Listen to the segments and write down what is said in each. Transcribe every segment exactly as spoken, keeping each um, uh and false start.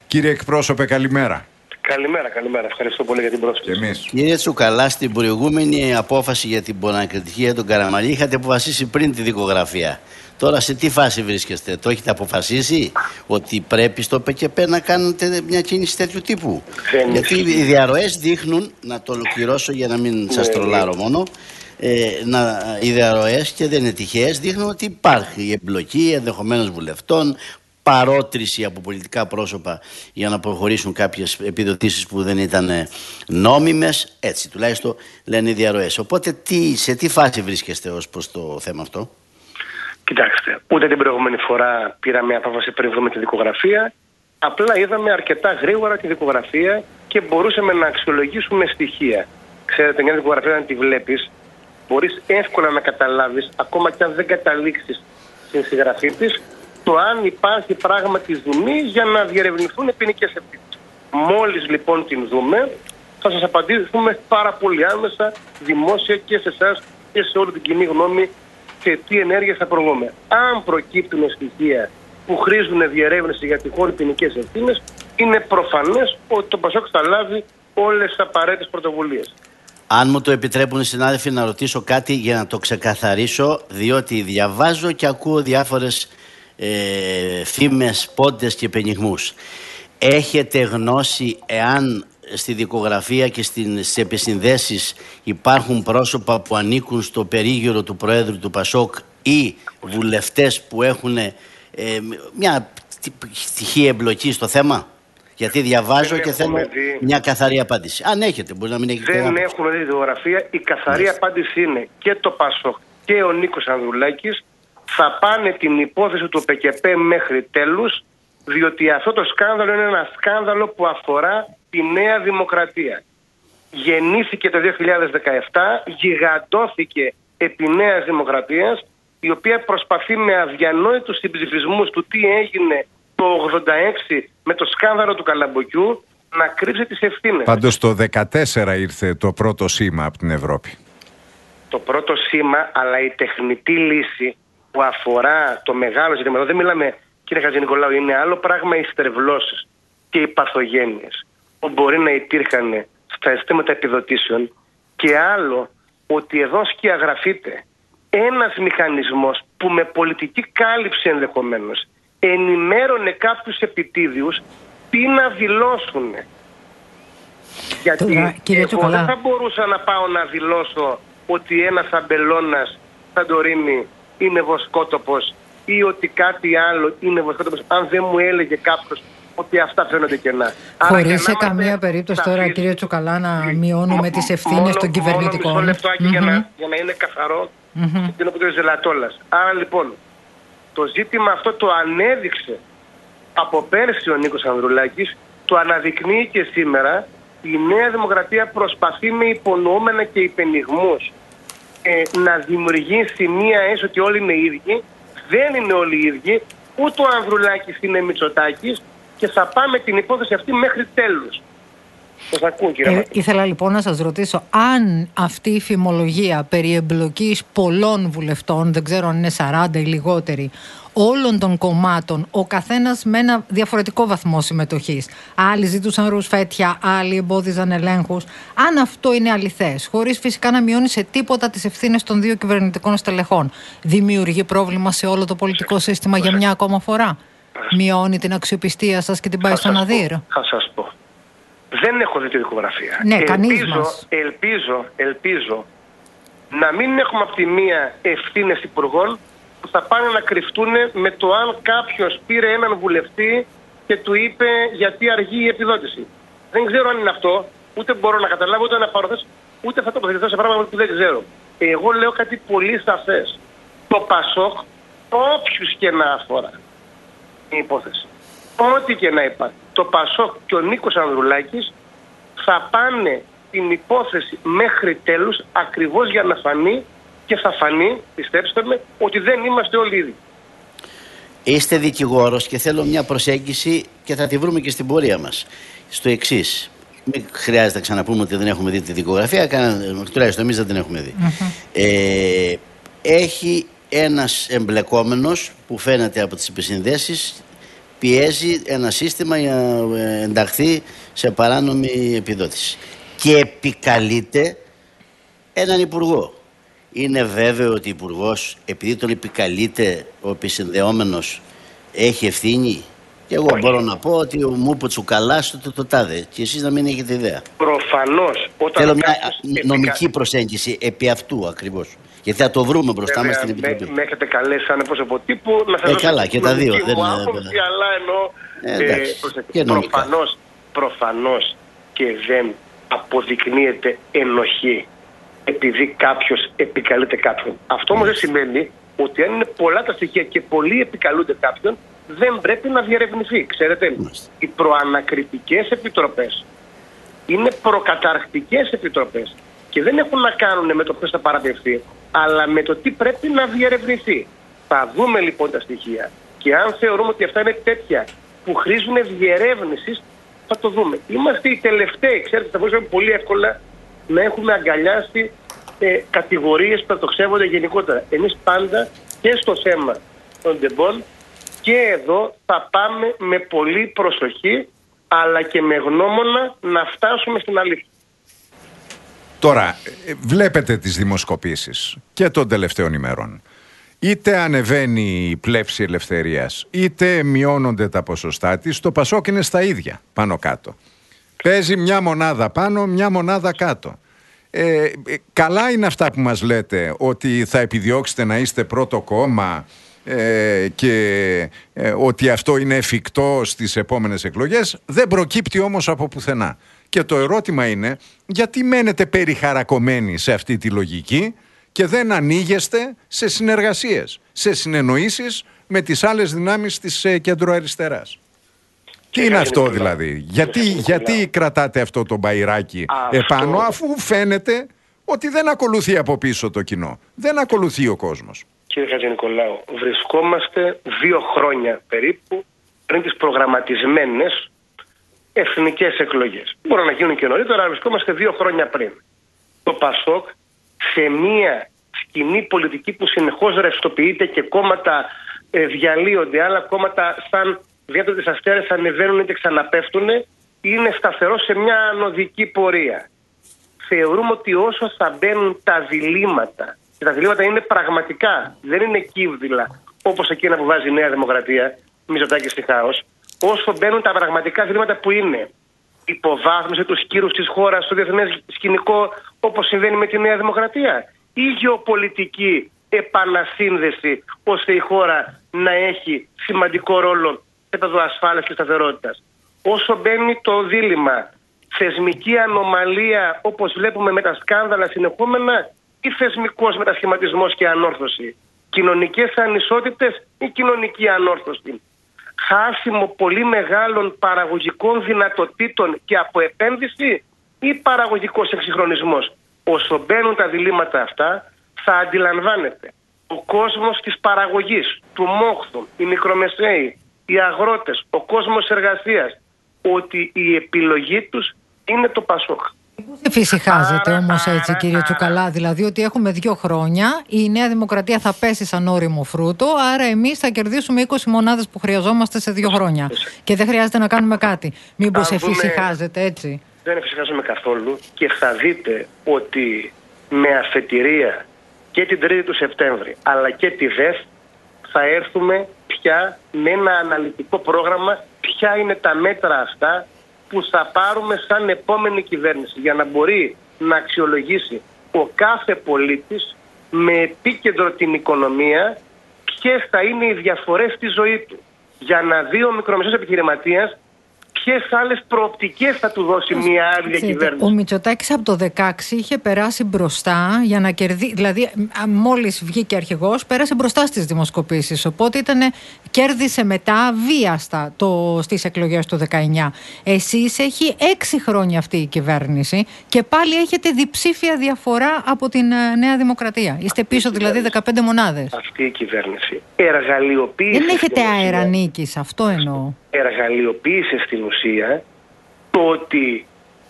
Κύριε εκπρόσωπε, καλημέρα. Καλημέρα, καλημέρα. Ευχαριστώ πολύ για την πρόσκληση. Και εμείς. Κύριε Τσουκαλά, στην προηγούμενη απόφαση για την πονακριτική για τον Καραμανλή είχατε αποφασίσει πριν τη δικογραφία. Τώρα σε τι φάση βρίσκεστε? Το έχετε αποφασίσει ότι πρέπει στο ΠΚΠ να κάνετε μια κίνηση τέτοιου τύπου? Δεν Γιατί ισχύει. οι διαρροές δείχνουν, να το ολοκληρώσω για να μην σας Ναι, τρολάρω μόνο, ε, να, οι διαρροές, και δεν είναι τυχαίες, δείχνουν ότι υπάρχει εμπλοκή ενδεχομένως βουλευτών, παρότριση από πολιτικά πρόσωπα για να προχωρήσουν κάποιες επιδοτήσεις που δεν ήταν νόμιμες. Έτσι τουλάχιστον λένε οι διαρροές. Οπότε τι, σε τι φάση βρίσκεστε ως προς το θέμα αυτό? Κοιτάξτε, ούτε την προηγούμενη φορά πήραμε απόφαση πριν βρούμε τη δικογραφία. Απλά είδαμε αρκετά γρήγορα τη δικογραφία και μπορούσαμε να αξιολογήσουμε στοιχεία. Ξέρετε, μια δικογραφία, αν τη βλέπεις, μπορείς εύκολα να καταλάβεις, ακόμα και αν δεν καταλήξεις στην συγγραφή της, το αν υπάρχει πράγματι δομή για να διερευνηθούν ποινικές ευθύνες. Μόλις λοιπόν την δούμε, θα σας απαντήσουμε πάρα πολύ άμεσα, δημόσια, και σε εσάς και σε όλη την κοινή γνώμη, και τι ενέργειες θα προβούμε. Αν προκύπτουν στοιχεία που χρήζουν διερεύνηση για τυχόν ποινικές ευθύνες, είναι προφανές ότι το ΠΑΣΟΚ θα λάβει όλες τις απαραίτητες πρωτοβουλίες. Αν μου το επιτρέπουν οι συνάδελφοι να ρωτήσω κάτι για να το ξεκαθαρίσω, διότι διαβάζω και ακούω διάφορες ε, φήμες, πόντες και πενιγμούς. Έχετε γνώση εάν στη δικογραφία και στις επισυνδέσεις υπάρχουν πρόσωπα που ανήκουν στο περίγυρο του Προέδρου του ΠΑΣΟΚ ή βουλευτές που έχουν ε, μια στοιχεία εμπλοκή στο θέμα? Γιατί διαβάζω δεν και θέλω δει... μια καθαρή απάντηση. Αν έχετε, μπορεί να μην έχετε. Δεν έχουμε δει τη δικογραφία. Η καθαρή yes. απάντηση είναι και το ΠΑΣΟΚ και ο Νίκος Ανδρουλάκης θα πάνε την υπόθεση του ΠΚΠ μέχρι τέλους, διότι αυτό το σκάνδαλο είναι ένα σκάνδαλο που αφορά τη Νέα Δημοκρατία. Γεννήθηκε το δύο χιλιάδες δεκαεπτά, γιγαντώθηκε επί Νέας Δημοκρατίας, η οποία προσπαθεί με αδιανόητους συμψηφισμούς του τι έγινε το ογδόντα έξι με το σκάνδαλο του Καλαμποκιού να κρύψει τις ευθύνες. Πάντως το δύο χιλιάδες δεκατέσσερα ήρθε το πρώτο σήμα από την Ευρώπη. Το πρώτο σήμα, αλλά η τεχνητή λύση που αφορά το μεγάλο ζήτημα, εδώ δεν μιλάμε, κύριε Χατζηνικολάου, είναι άλλο πράγμα οι στρεβλώσεις και οι παθογένειες που μπορεί να υπήρχαν στα αισθήματα επιδοτήσεων, και άλλο ότι εδώ σκιαγραφείται ένας μηχανισμός που με πολιτική κάλυψη ενδεχομένως ενημέρωνε κάποιους επιτίδιους τι να δηλώσουν. Γιατί Τώρα, κύριε εγώ Τσουκαλά, δεν θα μπορούσα να πάω να δηλώσω ότι ένας αμπελώνας Σαντορίνη είναι βοσκότοπος ή ότι κάτι άλλο είναι βοσκότοπος, αν δεν μου έλεγε κάποιος ότι αυτά φαίνονται κενά. Χωρίς σε καμία περίπτωση τώρα, φύση, κύριε Τσουκαλά, να μειώνουμε τις ευθύνες των κυβερνητικών. Μόνο μισό λεπτάκι mm-hmm. για, να, για να είναι καθαρό mm-hmm. την οποία Ζελατόλας. Άρα λοιπόν, το ζήτημα αυτό το ανέδειξε από πέρσι ο Νίκος Ανδρουλάκης, το αναδεικνύει και σήμερα. Η Νέα Δημοκρατία προσπαθεί με υπονοούμενα και υπενιγμούς ε, να δημιουργήσει μία αίσθηση ότι όλοι είναι ίδιοι. Δεν είναι όλοι οι ίδιοι. Ούτε ο Ανδρουλάκης είναι Μητσοτάκης, και θα πάμε την υπόθεση αυτή μέχρι τέλους. Σας ακούω, κύριε ε, ήθελα λοιπόν να σας ρωτήσω αν αυτή η φημολογία περί εμπλοκής πολλών βουλευτών, δεν ξέρω αν είναι σαράντα ή λιγότεροι, όλων των κομμάτων, ο καθένας με ένα διαφορετικό βαθμό συμμετοχής. Άλλοι ζητούσαν ρουσφέτια, άλλοι εμπόδιζαν ελέγχους. Αν αυτό είναι αληθές, χωρίς φυσικά να μειώνει σε τίποτα τις ευθύνες των δύο κυβερνητικών στελεχών, δημιουργεί πρόβλημα σε όλο το πολιτικό σύστημα για μια ακόμα φορά? Μειώνει την αξιοπιστία σας και την πάει στον αδύρ? Θα σας πω. Δεν έχω δει τη δικογραφία. Ναι, κανείς ελπίζω, μας. ελπίζω, ελπίζω να μην έχουμε από τη μία ευθύνες υπουργών που θα πάνε να κρυφτούν με το αν κάποιος πήρε έναν βουλευτή και του είπε γιατί αργεί η επιδότηση. Δεν ξέρω αν είναι αυτό, ούτε μπορώ να καταλάβω, ούτε να παροθέσω, ούτε θα τοποθετηθώ σε πράγματα που δεν ξέρω. Εγώ λέω κάτι πολύ σαφές. Το ΠΑΣΟΚ, όποιους και να αφορά η υπόθεση, ό,τι και να υπάρχει, το ΠΑΣΟΚ και ο Νίκος Ανδρουλάκης θα πάνε την υπόθεση μέχρι τέλους, ακριβώς για να φανεί, και θα φανεί, πιστέψτε με, ότι δεν είμαστε όλοι ίδιοι. Είστε δικηγόρος και θέλω μια προσέγγιση και θα τη βρούμε και στην πορεία μας. Στο εξής. Μην χρειάζεται να ξαναπούμε ότι δεν έχουμε δει τη δικογραφία, τουλάχιστον εμείς δεν την έχουμε δει. Mm-hmm. Ε, έχει ένας εμπλεκόμενος που φαίνεται από τις επισυνδέσεις πιέζει ένα σύστημα για να ενταχθεί σε παράνομη επιδότηση. Και επικαλείται έναν υπουργό. Είναι βέβαιο ότι ο υπουργός, επειδή τον επικαλείται ο επισυνδεόμενος, έχει ευθύνη? Και εγώ Όχι. μπορώ να πω ότι μου είπε τσουκαλάς το, το, το τάδε και εσείς να μην έχετε ιδέα. Προφανώς. Όταν Θέλω μια νομική επικα... προσέγγιση επί αυτού ακριβώς. Γιατί θα το βρούμε μπροστά μας στην Επιτροπή. Με, με έχετε καλέσει σαν πρόσωπο τύπου να σας ε, καλά, και τα δύο. Δεν είναι άποψη, αλλά εννοώ ε, ε, προφανώς, προφανώς και δεν αποδεικνύεται ενοχή επειδή κάποιος επικαλείται κάποιον. Αυτό όμως δεν σημαίνει ότι αν είναι πολλά τα στοιχεία και πολλοί επικαλούνται κάποιον, δεν πρέπει να διερευνηθεί. Ξέρετε, Μάλιστα. οι προανακριτικές επιτροπές είναι προκαταρκτικές επιτροπές και δεν έχουν να κάνουν με το ποιος θα παραπευθεί, αλλά με το τι πρέπει να διερευνηθεί. Θα δούμε λοιπόν τα στοιχεία και αν θεωρούμε ότι αυτά είναι τέτοια που χρήζουν διερεύνησης, θα το δούμε. Είμαστε οι τελευταίοι, ξέρετε, θα μπορούσαμε πολύ εύκολα να έχουμε αγκαλιάσει ε, κατηγορίες που εκτοξεύονται γενικότερα. Εμείς πάντα και στο θέμα των τεμπών και εδώ θα πάμε με πολύ προσοχή, αλλά και με γνώμονα να φτάσουμε στην αλήθεια. Τώρα, βλέπετε τις δημοσκοπήσεις και των τελευταίων ημερών. Είτε ανεβαίνει η πλεύση ελευθερίας, είτε μειώνονται τα ποσοστά της, το Πασόκ είναι στα ίδια, πάνω κάτω. Παίζει μια μονάδα πάνω, μια μονάδα κάτω. Ε, καλά είναι αυτά που μας λέτε, ότι θα επιδιώξετε να είστε πρώτο κόμμα ε, και ε, ότι αυτό είναι εφικτό στις επόμενες εκλογές. Δεν προκύπτει όμως από πουθενά. Και το ερώτημα είναι, γιατί μένετε περιχαρακωμένοι σε αυτή τη λογική και δεν ανοίγεστε σε συνεργασίες, σε συνεννοήσεις με τις άλλες δυνάμεις της ε, κεντροαριστεράς? Τι είναι αυτό δηλαδή? Γιατί, γιατί κρατάτε αυτό το μπαϊράκι αυτό... επάνω, αφού φαίνεται ότι δεν ακολουθεί από πίσω το κοινό, δεν ακολουθεί ο κόσμος? Κύριε Χατζηνικολάου, βρισκόμαστε δύο χρόνια περίπου πριν τις προγραμματισμένες εθνικές εκλογές. Μπορεί να γίνουν και νωρίτερα, αλλά βρισκόμαστε δύο χρόνια πριν. Το Πασόκ σε μια σκηνή πολιτική που συνεχώς ρευστοποιείται και κόμματα ε, διαλύονται, άλλα κόμματα σαν διάτοτες αστέρες ανεβαίνουν και ξαναπέφτουν, είναι σταθερό σε μια ανωδική πορεία. Θεωρούμε ότι όσο θα μπαίνουν τα διλήμματα, και τα διλήμματα είναι πραγματικά, δεν είναι κύβδηλα όπως εκείνα που βάζει η Νέα Δημοκρατία, Μητσοτάκη στη χάος, όσο μπαίνουν τα πραγματικά διλήμματα που είναι υποβάθμιση του κύρους της χώρας στο διεθνές σκηνικό, όπως συμβαίνει με τη Νέα Δημοκρατία, ή γεωπολιτική επανασύνδεση ώστε η χώρα να έχει σημαντικό ρόλο σε επίπεδο ασφάλειας και σταθερότητας. Όσο μπαίνει το δίλημμα θεσμική ανομαλία όπως βλέπουμε με τα σκάνδαλα συνεχόμενα ή θεσμικός μετασχηματισμός και ανόρθωση, κοινωνικές ανισότητες ή κοινωνική ανόρθωση, χάσιμο πολύ μεγάλων παραγωγικών δυνατοτήτων και από επένδυση ή παραγωγικός εξυγχρονισμός. Όσο μπαίνουν τα διλήμματα αυτά, θα αντιλαμβάνεται ο κόσμος της παραγωγής, του μόχθου, οι μικρομεσαίοι, οι αγρότες, ο κόσμος εργασίας, ότι η επιλογή τους είναι το Πασόκ. Πώς εφησυχάζεται όμως έτσι, κύριε Τσουκαλά, δηλαδή ότι έχουμε δύο χρόνια, η Νέα Δημοκρατία θα πέσει σαν όριμο φρούτο, άρα εμείς θα κερδίσουμε είκοσι μονάδες που χρειαζόμαστε σε δύο χρόνια και δεν χρειάζεται να κάνουμε κάτι? Μήπως εφησυχάζεται έτσι? Δεν εφησυχάζομαι καθόλου και θα δείτε ότι με αφετηρία και την τρίτη του Σεπτέμβρη αλλά και τη ΔΕΘ θα έρθουμε πια με ένα αναλυτικό πρόγραμμα ποια είναι τα μέτρα αυτά που θα πάρουμε σαν επόμενη κυβέρνηση για να μπορεί να αξιολογήσει ο κάθε πολίτης με επίκεντρο την οικονομία ποιες θα είναι οι διαφορές στη ζωή του, για να δει ο μικρομεσαίος επιχειρηματίας ποιες άλλες προοπτικές θα του δώσει μια άλλη διακυβέρνηση. Ο Μητσοτάκης από το δεκαέξι είχε περάσει μπροστά για να κερδίσει. Δηλαδή, μόλις βγήκε αρχηγός, πέρασε μπροστά στις δημοσκοπήσεις. Οπότε ήτανε, κέρδισε μετά βίαστα το, στις εκλογές του δεκαεννιά. Εσείς έχει έξι χρόνια αυτή η κυβέρνηση και πάλι έχετε διψήφια διαφορά από την Νέα Δημοκρατία. Είστε πίσω δηλαδή δεκαπέντε μονάδες. Αυτή η κυβέρνηση εργαλειοποίησε. Δεν έχετε αέρα νίκης, αυτό εννοώ. Εργαλειοποίησε στην ουσία το ότι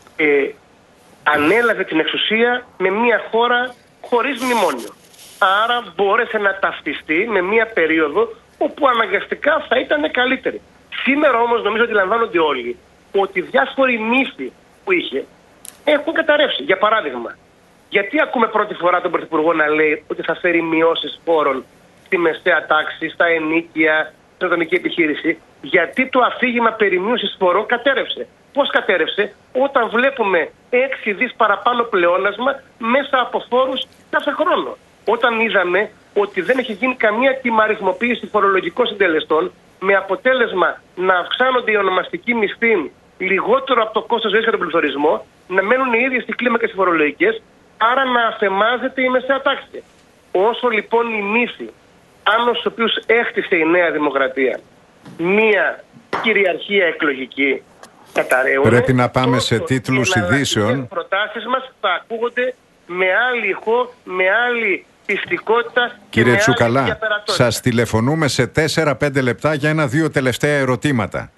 ε, ανέλαβε την εξουσία με μια χώρα χωρίς μνημόνιο. Άρα μπόρεσε να ταυτιστεί με μια περίοδο όπου αναγκαστικά θα ήταν καλύτερη. Σήμερα όμως νομίζω ότι λαμβάνονται όλοι ότι διάφοροι μύθοι που είχε έχουν καταρρεύσει. Για παράδειγμα, γιατί ακούμε πρώτη φορά τον Πρωθυπουργό να λέει ότι θα φέρει μειώσεις φόρων στη μεσαία τάξη, στα ενοίκια, στην ατομική επιχείρηση? Γιατί το αφήγημα περί μείωσης φόρων κατέρευσε. Πώς κατέρευσε? Όταν βλέπουμε έξι δις παραπάνω πλεόνασμα μέσα από φόρους κάθε χρόνο. Όταν είδαμε ότι δεν έχει γίνει καμία τιμαριθμοποίηση φορολογικών συντελεστών, με αποτέλεσμα να αυξάνονται οι ονομαστικοί μισθοί λιγότερο από το κόστος ζωής και τον πληθωρισμό, να μένουν οι ίδιες οι κλίμακες φορολογικές, άρα να αφαιμάζεται η μεσαία τάξη. Όσο λοιπόν οι μύθοι, πάνω στους οποίους έχτισε η Νέα Δημοκρατία μία κυριαρχία εκλογική, καταραίουν, πρέπει να πάμε σε τίτλους ειδήσεων. Οι προτάσεις μας θα ακούγονται με άλλη ηχό, με άλλη πιστικότητα. Κύριε και Τσουκαλά, σας τηλεφωνούμε σε τέσσερα πέντε λεπτά για ένα-δύο τελευταία ερωτήματα.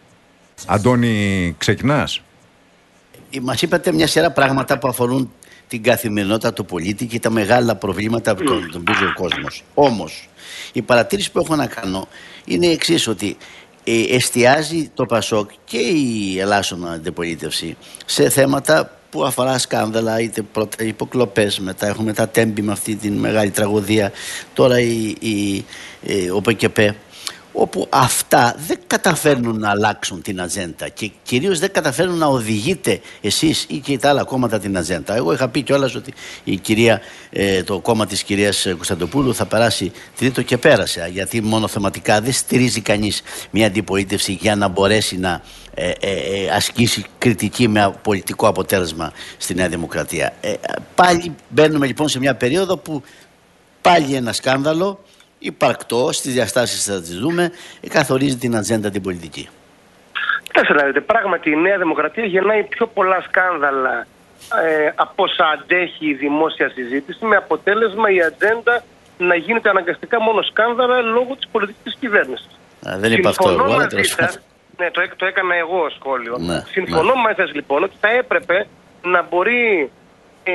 Αντώνη, ξεκινάς. Μας είπατε μια σειρά πράγματα που αφορούν την καθημερινότητα του πολίτη και τα μεγάλα προβλήματα που τον αντιμετωπίζει ο κόσμος. Όμως, η παρατήρηση που έχω να κάνω είναι η εξής, ότι ε, εστιάζει το ΠΑΣΟΚ και η ελάσσονα αντιπολίτευση σε θέματα που αφορά σκάνδαλα, είτε πρώτα υποκλοπές, μετά έχουμε τα τέμπη με αυτή τη μεγάλη τραγωδία, τώρα η, η, η, ο ΠΚΠ, όπου αυτά δεν καταφέρνουν να αλλάξουν την ατζέντα και κυρίως δεν καταφέρνουν να οδηγείτε εσείς ή και τα άλλα κόμματα την ατζέντα. Εγώ είχα πει κιόλας ότι η κυρία, ε, το κόμμα της κυρίας Κωνσταντοπούλου θα περάσει τρίτο και πέρασε, γιατί μόνο θεματικά δεν στηρίζει κανείς μια αντιπολίτευση για να μπορέσει να ε, ε, ε, ασκήσει κριτική με πολιτικό αποτέλεσμα στη Νέα Δημοκρατία. Ε, πάλι μπαίνουμε λοιπόν σε μια περίοδο που πάλι ένα σκάνδαλο υπαρκτό, στις διαστάσεις θα τις δούμε, καθορίζει την ατζέντα την πολιτική. Κοιτάξτε να δείτε, πράγματι η Νέα Δημοκρατία γεννάει πιο πολλά σκάνδαλα ε, από όσα αντέχει η δημόσια συζήτηση, με αποτέλεσμα η ατζέντα να γίνεται αναγκαστικά μόνο σκάνδαλα λόγω της πολιτικής κυβέρνησης. Α, δεν είπα αυτό εγώ, αλλά τέλος πάντων. Ναι, το, το έκανα εγώ σχόλιο. Ναι, Συμφωνώ ναι. μαζί σας λοιπόν ότι θα έπρεπε να μπορεί ε,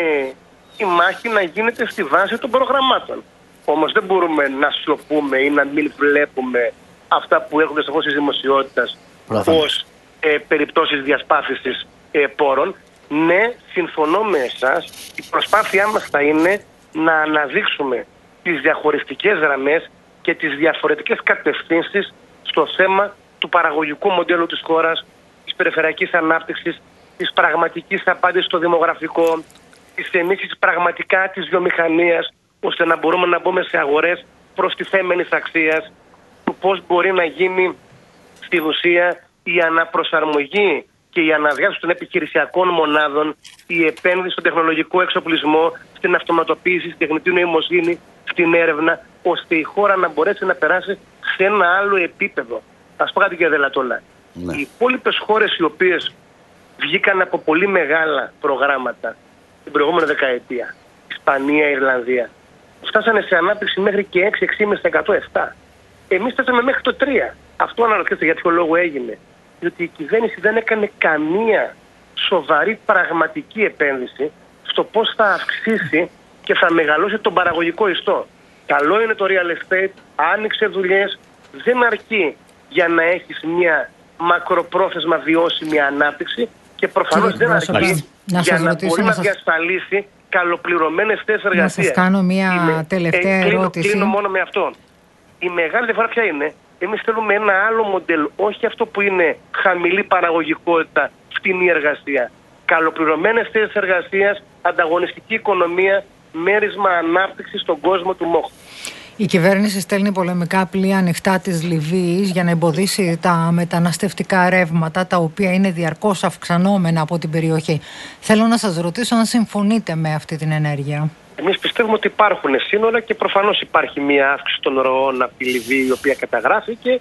η μάχη να γίνεται στη βάση των προγραμμάτων. Όμως δεν μπορούμε να σιωπούμε ή να μην βλέπουμε αυτά που έρχονται στο φως της δημοσιότητας ως ε, περιπτώσεις διασπάθησης ε, πόρων. Ναι, συμφωνώ με εσάς. Η προσπάθειά μας θα είναι να αναδείξουμε τις διαχωριστικές γραμμές και τις διαφορετικές κατευθύνσεις στο θέμα του παραγωγικού μοντέλου της χώρας, της περιφερειακής ανάπτυξης, της πραγματικής απάντησης στο δημογραφικό, της ενίσχυσης πραγματικά της βιομηχανίας, ώστε να μπορούμε να μπούμε σε αγορές προστιθέμενης αξίας, του πώς μπορεί να γίνει στη ουσία η αναπροσαρμογή και η αναδιάρθρωση των επιχειρησιακών μονάδων, η επένδυση στον τεχνολογικό εξοπλισμό, στην αυτοματοποίηση, στην τεχνητή νοημοσύνη, στην έρευνα, ώστε η χώρα να μπορέσει να περάσει σε ένα άλλο επίπεδο. Ας πω κάτι, κύριε Δελατόλα. Ναι. Οι υπόλοιπες χώρες οι οποίες βγήκαν από πολύ μεγάλα προγράμματα την προηγούμενη δεκαετία, Ισπανία, Ιρλανδία, φτάσανε σε ανάπτυξη μέχρι και έξι με έξι κόμμα πέντε τοις εκατό επτά. Εμείς φτάσαμε μέχρι το τρία τοις εκατό. Αυτό αναρωτιέται για ποιο λόγο έγινε. Διότι η κυβέρνηση δεν έκανε καμία σοβαρή πραγματική επένδυση στο πώς θα αυξήσει και θα μεγαλώσει τον παραγωγικό ιστό. Καλό είναι το real estate, άνοιξε δουλειές, δεν αρκεί για να έχεις μια μακροπρόθεσμα βιώσιμη ανάπτυξη και προφανώς Κύριε, δεν αρκεί να για να μπορεί να, να σας... διασφαλίσει καλοπληρωμένες θέσεις εργασίας. Να σας κάνω μια Είμαι... τελευταία ε, κλείνω, ερώτηση. Κλείνω μόνο με αυτό. Η μεγάλη διαφορά ποια είναι? Εμείς θέλουμε ένα άλλο μοντέλο, όχι αυτό που είναι χαμηλή παραγωγικότητα, φτηνή εργασία. Καλοπληρωμένες θέσεις εργασίας, ανταγωνιστική οικονομία, μέρισμα ανάπτυξης στον κόσμο του ΜΟΧ. Η κυβέρνηση στέλνει πολεμικά πλοία ανοιχτά της Λιβύης για να εμποδίσει τα μεταναστευτικά ρεύματα, τα οποία είναι διαρκώς αυξανόμενα από την περιοχή. Θέλω να σας ρωτήσω αν συμφωνείτε με αυτή την ενέργεια. Εμείς πιστεύουμε ότι υπάρχουν σύνορα και προφανώς υπάρχει μια αύξηση των ροών από τη Λιβύη, η οποία καταγράφηκε.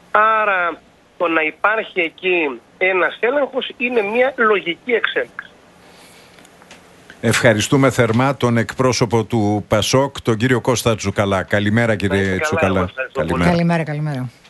Άρα το να υπάρχει εκεί ένας έλεγχος είναι μια λογική εξέλιξη. Ευχαριστούμε θερμά τον εκπρόσωπο του ΠΑΣΟΚ, τον κύριο Κώστα Τσουκαλά. Καλημέρα, κύριε Τσουκαλά. Καλημέρα, καλημέρα.